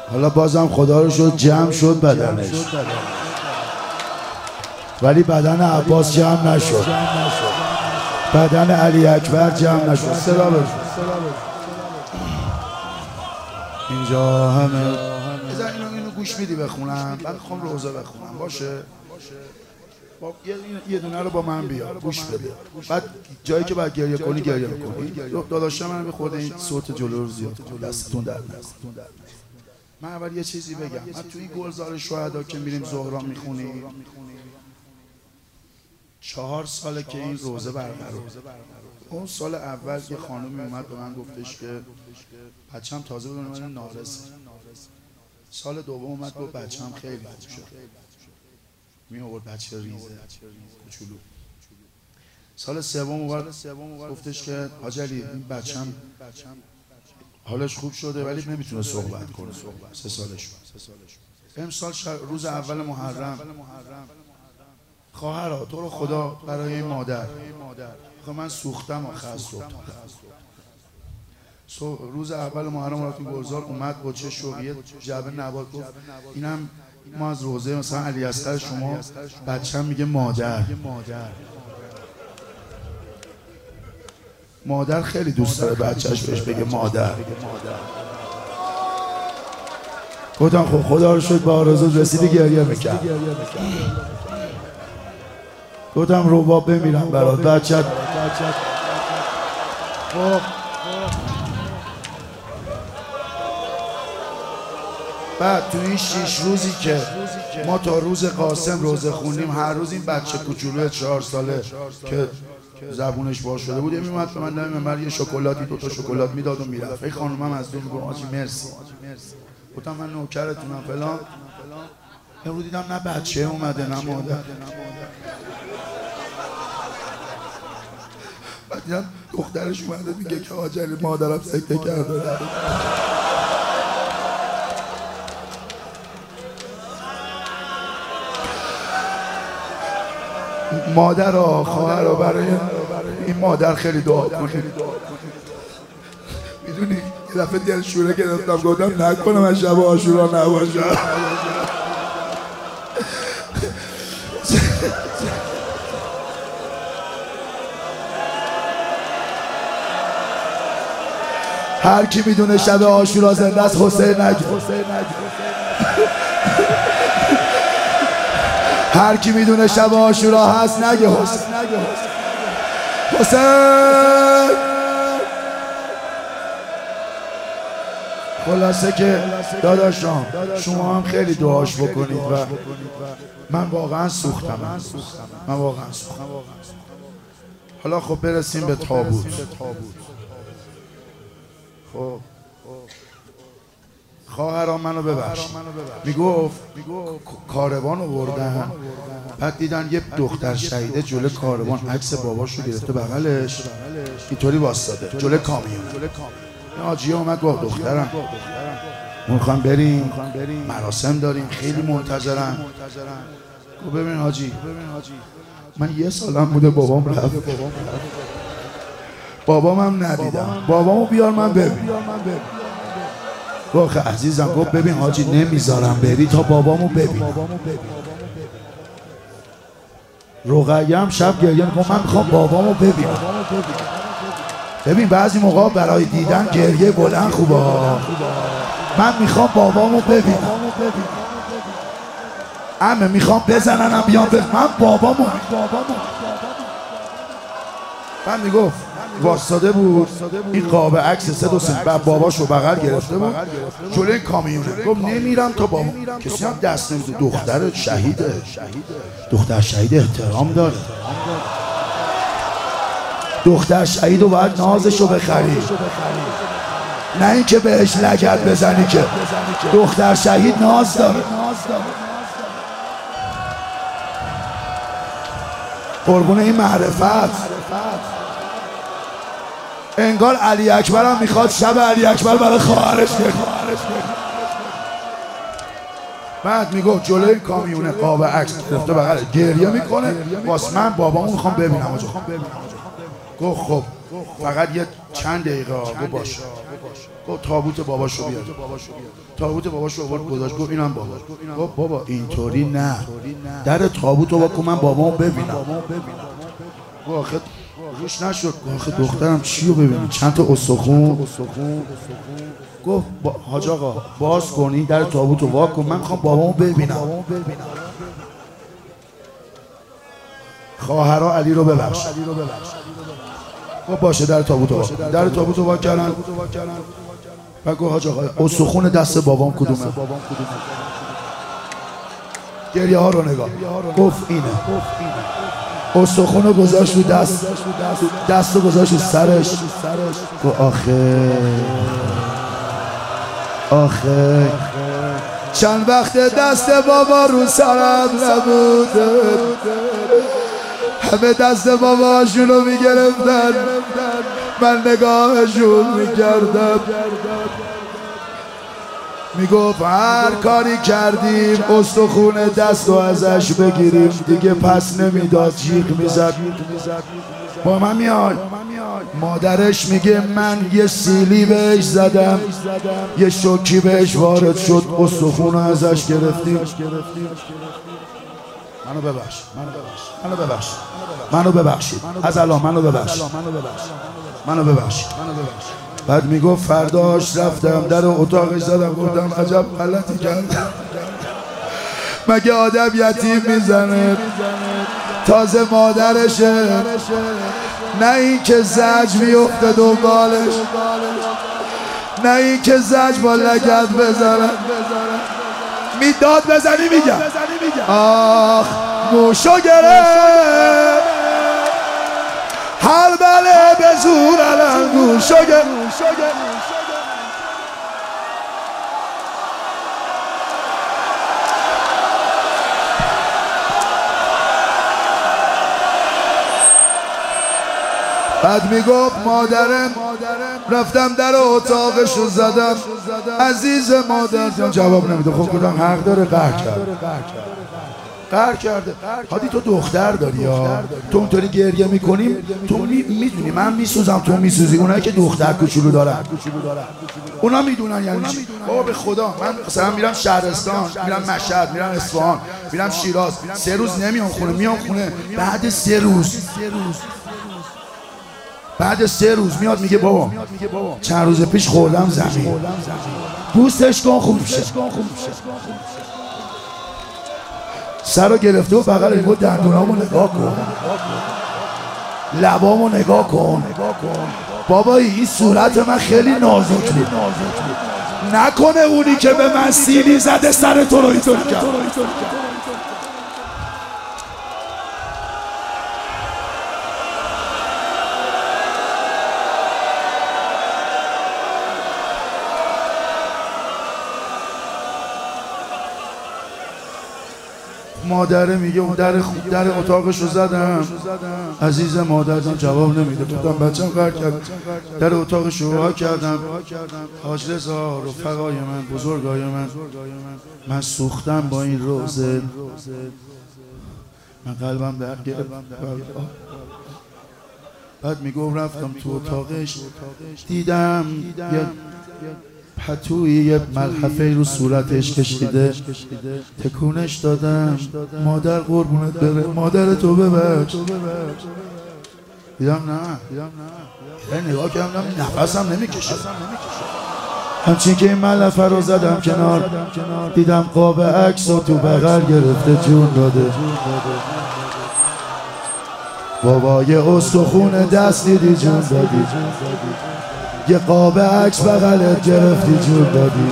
حالا بازم خدا رو شد جمع شد بدنش، ولی بدن عباس جمع نشد، بدن علی اکبر جمع نشد. صدا بزن اینجا همه بذار اینو گوش میدی بخونم، بعد میخوام روزه بخونم باشه؟ یه دونه رو با من بیار گوش بده، بعد جایی که باید گریه کنی گریه میکنی. داداشم من به خود این صوت جلو رو زیاد کن، دستتون در نزن. من اول یه چیزی بگم، من توی این گلزار شهدا که میریم زهرا میخونیم 4 ساله که این روزه برقراره. اون سال اول یه خانومی اومد به من گفتش که بچه‌م تازه بدون من نارسه. سال دوم اومد گفت بچه‌م خیلی خوب شد، می آورد بچه ریزه کوچولو. سال سوم اومد گفتش که حاج علی این بچه‌م حالش خوب شده ولی نمیتونه صحبت کنه. 3 سالش بود. امسال روز اول محرم خواهرا تو رو خدا برای این مادر من سوختم آخر صبح روز اول محرم رفتیم گلزار، اومد با چه شوقیه جعبه نبات گفت اینم ما از روزه مثلا علی اصغر شما بچه‌م میگه مادر خیلی دوست داره بچه‌ش بهش بگه مادر. گفتم خب خدا رو شکر به آرزو رسیدی، گریه میکرد. گفتم رباب بمیرم برات بچه‌ت. بعد تو این 6 روزی که ما تا روز قاسم روزه خوندیم هر روز این بچه کوچولوی 4 ساله که زبونش باز شده بود میومد به من دم منبر یه شکلاتی 2 تا شکلات میداد و میرفت. این خانومم از دور میگفت آجی مرسی. گفتم من نوکرتونم فلان. امروز دیدم نه بچه اومده نه مادر. بعد دیدم دخترش اومده میگه که حاج علی مادرم سکته کرده. مادر و خواهر رو برای این مادر خیلی دعا کنید. میدونی یه دفعه دلشوره گرفتم گفتم نکنم از شب عاشورا نباشم. هر کی میدونه شب عاشورا زنده است حسین نگه. هر کی میدونه شب عاشورا هست نگه حسین. خلاصه که داداشم شما هم خیلی دعاش بکنید و من واقعا سوختم. حالا خب برسیم به تابوت. خب خواهران منو ببخش. میگفت کاروان آوردن، بعد دیدن یه دختر شهیده جلوی کاروان عکس باباشو گرفته بغلش اینطوری واسطاده جلوی کامیون. این حاجیه اومد گفت دخترم ما میخوایم بریم مراسم داریم خیلی منتظرن. گفت ببین حاجی من 1 سالم بوده بابام رفت، بابامم ندیدم، بابامو بیار من ببین. گفت عزیزم گفت ببین حاجی نمیذارم بری تا بابامو ببینم. رقیه هم شب گریه میکنه من میخوام بابامو ببینم. ببین بعضی موقع برای دیدن گریه بلند خوبه، من میخوام بابامو ببینم. عمه میخوام بزننم بیام من بابامو. من میگفت واسطاده بود این قاب عکس 3 تا بعد باباشو بغل گرفته بود جلوی این کامیونه. گفت نمیرم تا بابا. کسی هم دست نمیده. دختر شهیده، دختر شهید احترام داره. دختر شهید رو باید نازشو بخری، نه اینکه بهش لگد بزنی. که دختر شهید ناز داره. قربون این معرفت. انگار علی اکبر هم میخواد شب علی اکبر برای خواهرش بگه. بعد میگفت جلوی کامیونه قاب عکس گرفته بغل گریه میکنه واسه من بابامو میخوام ببینم. گفت خب فقط یه چند دقیقه گفت باشه. گفت تابوت باباشو بیار. تابوت باباشو آورد گذاشت. گفت اینم بابا. گفت بابا اینطوری نه، در تابوتو واکن من بابامو ببینم. گفت آخه روش نشد. آخه دخترم چیو ببینی؟ چند تا استخون. گفت حاج آقا باز کنی در تابوتو واکن من میخوام بابامو ببینم. خواهرها علی رو ببخش. گفت باشه در تابوتو واکن. در تابوتو واکن کردن. و گفت حاج آقا استخون دست بابام کدومه؟ گریه ها رو نگاه. گفت اینه. استخون رو گذاشت رو دست رو گذاشت رو سرش. گفت آخه چند وقت دست بابا رو سرم نبوده، همه دست باباشونو میگرفتن، من نگاهشون میکردم. میگفت هر کاری کردیم استخون دست رو ازش بگیریم دیگه پس نمیداد، جیغ میزد. با من میاد مادرش میگه من یه سیلی بهش زدم، یه شوکی بهش وارد شد، استخون رو ازش گرفتیم. منو ببخشید از الان منو ببخشید. بعد میگفت فرداش رفتم در اتاقش زدم، گفتم عجب غلطی کردم. مگه آدم یتیم میزنه؟ تازه مادرشه، نه این که زج میفته دنبالش، نه این که زج با لگد بزنه. میداد بزنی میگم آخ موشو گرفت هر بله به زور الان گوشو گرفت. بعد میگفت مادرم رفتم در اتاقشو زدم، عزیز مادر جواب نمیده. خب گفتم حق داره، قهر کرده. هادی تو دختر داری یا تو اونطوری گریه میکنیم، تو میدونی من میسوزم تو میسوزی. اونایی که دختر کوچولو دارن اونا میدونن یعنی چی. بابا به خدا من مثلا میرم شهرستان، میرم مشهد، میرم اصفهان، میرم شیراز، 3 روز نمیام خونه، میام خونه بعد 3 روز میاد میگه بابا چند روز پیش خوردم زمین، بوستش کن خوب شه. سر رو گرفته و بغل میگه دندونامو نگاه کن، لبامو نگاه کن. بابایی این صورت من خیلی نازک بود، نکنه اونی که به من سیلی زده سر تو رو اینطور کرد. مادره میگه اون در اتاقش رو زدم، عزیز مادرم جواب نمیده. گفتم بچم قهر کرد، در اتاقش رو ها کردم. حاج رضا رفقای من، بزرگای من سوختم با این روزه، من قلبم درد گرفت. بعد میگم رفتم تو اتاقش، دیدم یه پتویی یه ملحفه رو صورتش کشیده، تکونش دادم مادر قربونت بره، مادر تو ببخش. دیدم نه، نگاه کردم نفسم نمیکشه. همچین که این ملحفه رو زدم کنار، دیدم قاب عکس رو تو بغل گرفته جون داده. بابا یه استخون دست دیدی جون دادی، یه قاب عکس بغلت گرفتی جون دادی،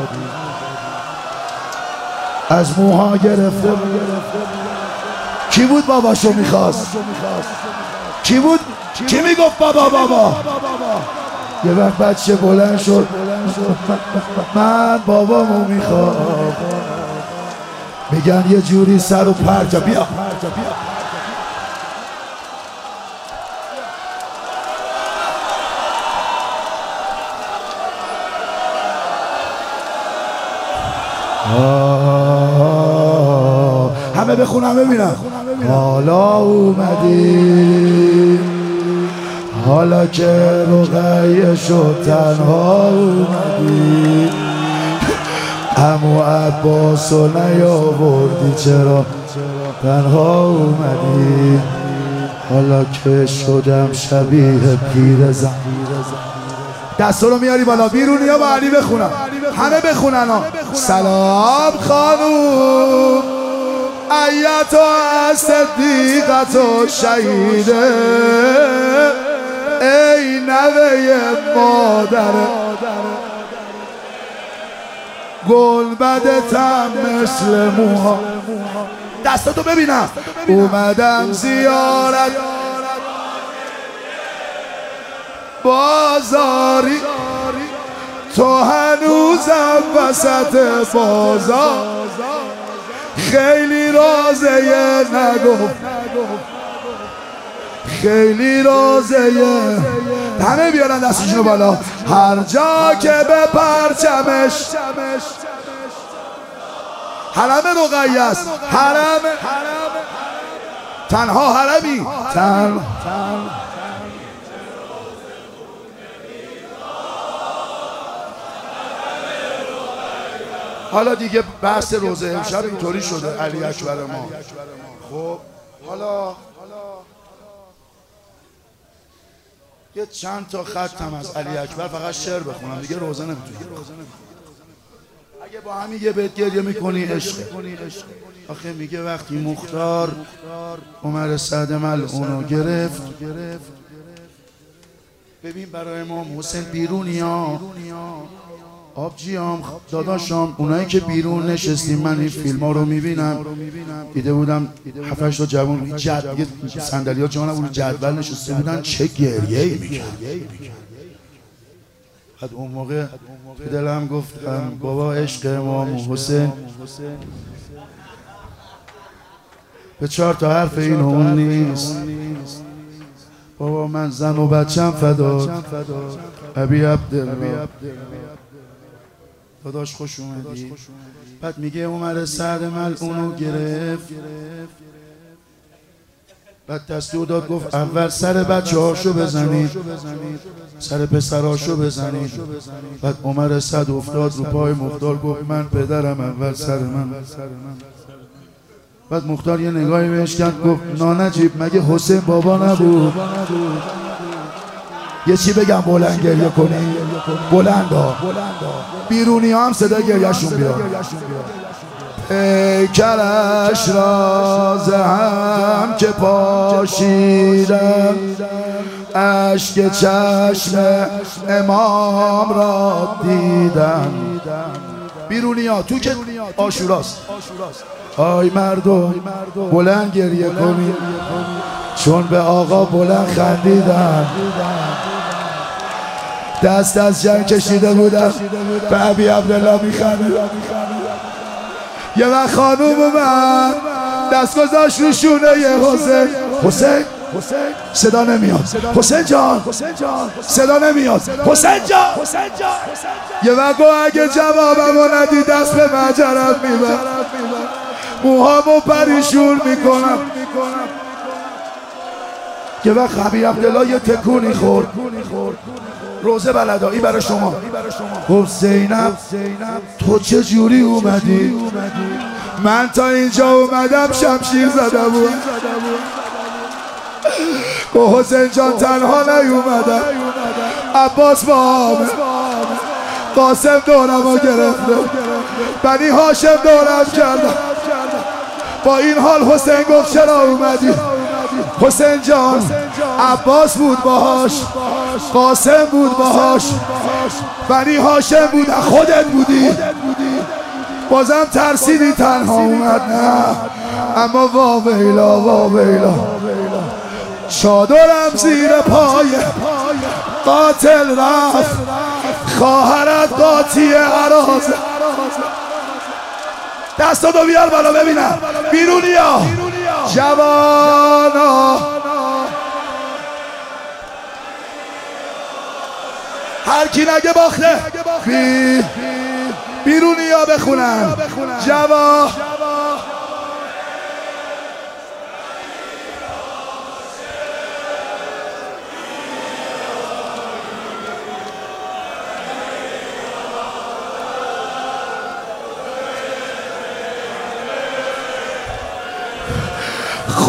از موها گرفته. کی بود باباشو میخواست؟ کی بود؟ کی میگفت بابا؟ یه وقت بچه بلند شد من بابامو میخوام، میگن یه جوری سر و پرجا بیا. همه بخونم ببینم. حالا اومدی حالا که رقیه شد تنها اومدی، عمو عباسو نیاوردی چرا تنها اومدی، حالا که شدم شبیه پیرزن. دستا رو میاری بالا، بیرونیا با علی بخونم، همه بخونن ها. سلام خانوم ایتو از صدیقت و شهیده، ای نوه مادره گلبدتم مثل موها. دستاتو ببینم. اومدم زیارت بازاری، تو هنوزم وسط بازار، خیلی رازه نگفت، خیلی رازه. همه بیارن دستشونو بالا. هر جا که به پرچمش حرم رقیه است، حرم تنها حرمی حالا دیگه بحث روزه امشب اینطوری شده علی اکبر ما. خب حالا یه چند تا ختم از علی اکبر فقط شعر بخونم دیگه، روزه نمیتونم. اگه با همین یه بیت گریه میکنی عشق. آخه میگه وقتی مختار عمر سعد ملعونو گرفت، ببین برای امام حسین بیرونیا آبجیام داداشام، اونایی که بیرون نشستیم، من این فیلم ها رو میبینم، دیده بودم 7-8 تا جوان صندلی ها جانا بود جدول نشسته بودن، چه گریه‌ای میکرد. بعد اون موقع به دلم گفتم بابا عشق امام حسین به 4 تا حرف این اون نیست. بابا من زن و بچم فدا ابی عبدالله. داداش خوش اومدی. بعد میگه عمر سعد ملعونو گرفت، بعد دستور داد گفت اول سر بچه هاشو بزنید، سر پسراشو بزنید. بعد عمر سعد افتاد رو پای مختار گفت من پدرم، اول سر من. بعد مختار یه نگاهی بهش کرد گفت نانجیب مگه حسین بابا نبود؟ یه چی بگم بلند گریه کنی؟ بلند ها بیرونی هم صدا گریهشون بیاد. پیکرش راز هم که پاشیدم، اشک چشم امام را دیدم. بیرونی ها تو که آشوراست. آی مردم بلند گریه کنی، چون به آقا بلند خندیدم. دست از جنگ کشیده بودم به ابی عبدالله میخندم. یه وقت خانوم من دست گذاشت رو شونه یه حسین صدا نمیاد، حسین جان صدا نمیاد، حسین جان. یه وقت اگه جوابمو ندی دست به مجرم میبر، موهامو پریشون میکنم. یه وقت ابی عبدالله یه تکونی خورد، روزه بلدایی برای شما. گفت زینب تو چه جوری اومدی؟ من تا اینجا اومدم شمشیر زده بود. گفت حسین جان تنها نیومدم، عباس با آمه، قاسم دورمو گرفته، بنی هاشم دورم کردم. با این حال حسین گفت چرا اومدی؟ حسین جان عباس بود باهاش، قاسم بود باهاش، بنی هاشم بود، خودت بودی. بازم ترسیدی تنها اومد؟ نه، اما واویلا واویلا، چادرم زیر پای قاتل رفت، خواهرت قاطی عراض. دستاتو بیار بالا ببینم. بیرونیا جوانا، هر کی نگه باخته بیرونیا بخونم. جوا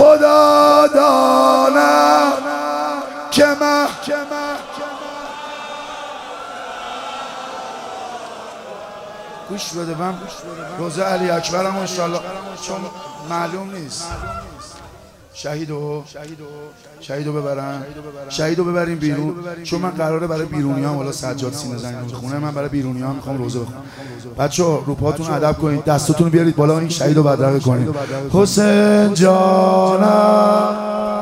خدا داند که من گوش بده. من روزه علی اکبرم انشالله، چون معلوم نیست شهیدو ببریم بیرون، چون من قراره برای بیرونیام والا سجاد سینه زنگ میخونه. من برای بیرونیام میخوام روزه بخونم. بچه‌ها رو پاتون ادب کنید، دستاتون بیارید بالا، این شهیدو بدرقه کنید. حسین جانم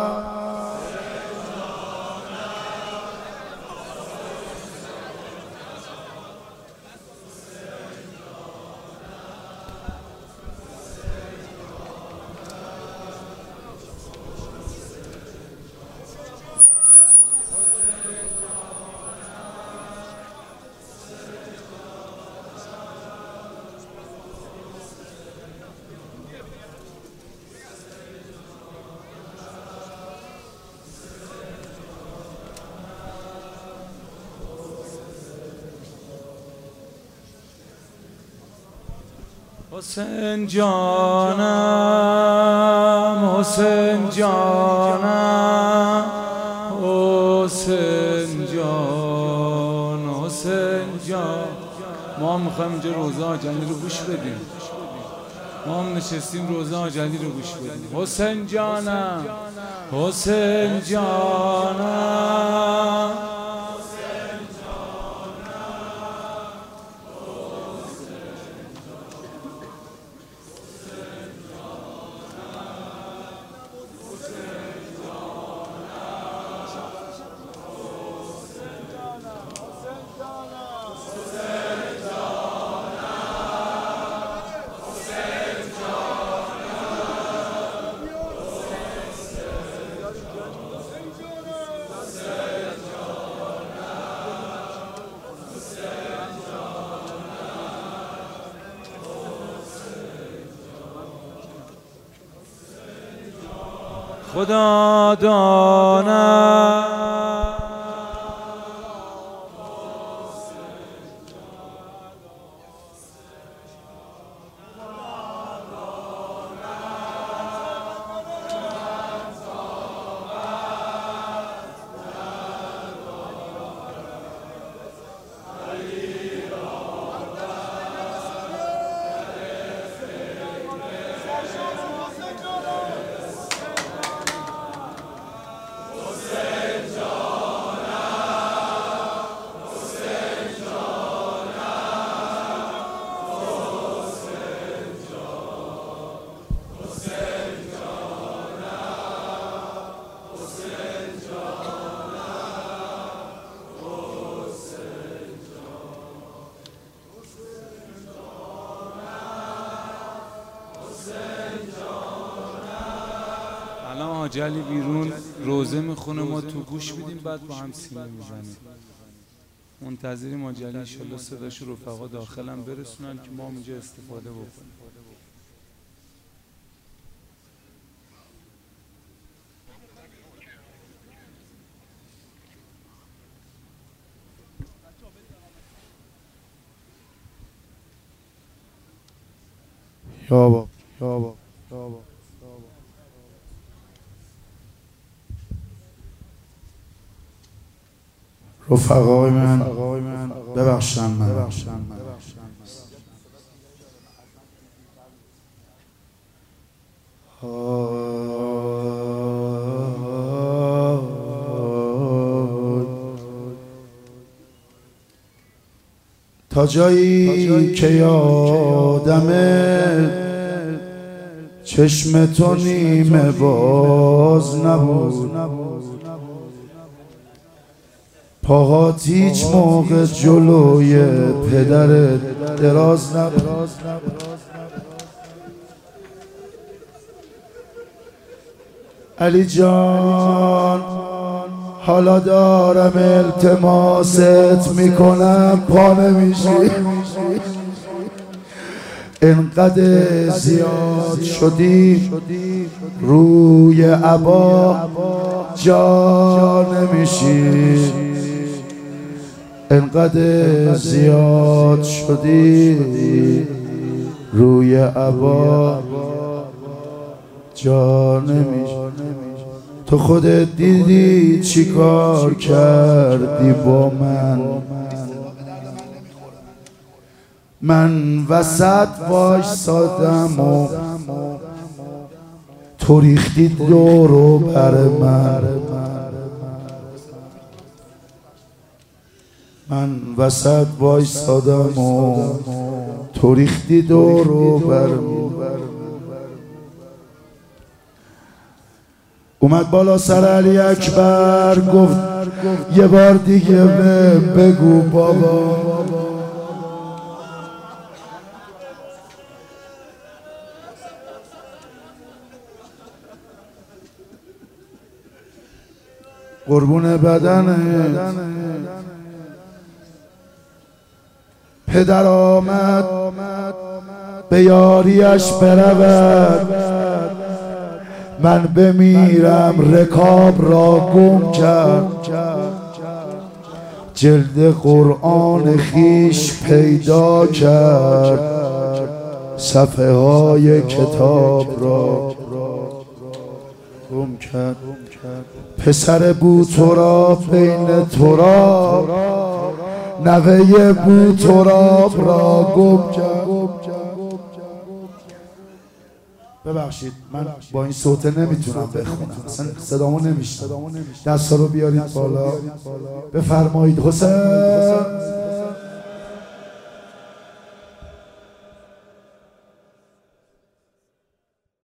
حسین جانم، حسین جانم، حسین جان، حسین جان. ما هم میخوایم اینجا روزه آجلی رو گوش بدیم. ما هم نشستیم روزه آجلی رو گوش بدیم. حسین جانم، حسین جانم. خدا داند آجلی بیرون روزه میخونه، ما تو گوش میدیم، بعد با هم سینه میزنیم. منتظریم آجلی انشالله صداش رفقا داخلم برسونن که ما اینجا استفاده بکنیم. یا بابا رفقای من ببخشن من تا جایی که یادمه چشم تو نیمه باز نبود، پاهات هیچ موقع جلوی پدرت دراز نبود. علی جان حالا دارم التماست میکنم، پا نمیشی، انقدر زیاد شدی روی عبا جا نمیشی، انقدر زیاد شدی روی عبا جا نمیشه. تو خودت دیدی چی کار کردی با من وسط وایسادم و تو ریختی دور و بر من وسط وایسادم و تو ریختی دور و بر اومد بالا سر علی اکبر گفت یه بار دیگه بگو بابا. قربون بدن پدر آمد به یاریش برود، من بمیرم رکاب را گم کرد، جلد قرآن خیش پیدا کرد، صفحه های کتاب را گم کرد. پسر بوتراب بین تراب، نوه بوتراب را گم کرد. ببخشید من با این صوت نمیتونم بخونم، اصلا صدامو نمیشنم. دستا رو بیارید بالا، بفرمایید حسین.